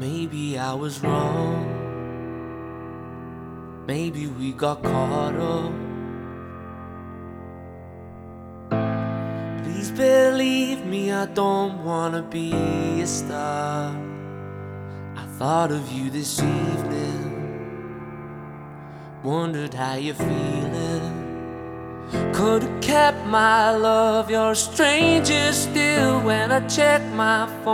Maybe I was wrong. Maybe we got caught up. Please believe me, I don't wanna be a star. I thought of you this evening, wondered how you're feeling. Could've kept my love, you're a stranger still when I check my phone.